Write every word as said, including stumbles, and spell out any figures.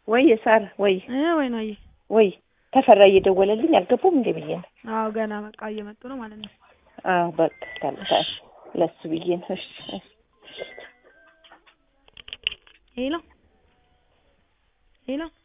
ወይ ሳር ወይ እ ወይ ነው ወይ ተፈራ እየደወለልኝ አልገቡም እንዴ ብዬ ነው አዎ ገና በቃ እየመጡ ነው ማለት ነው አዎ በቃ ታልታ ለሱ ብዬ ነው እሺ ሄሎ ሄሎ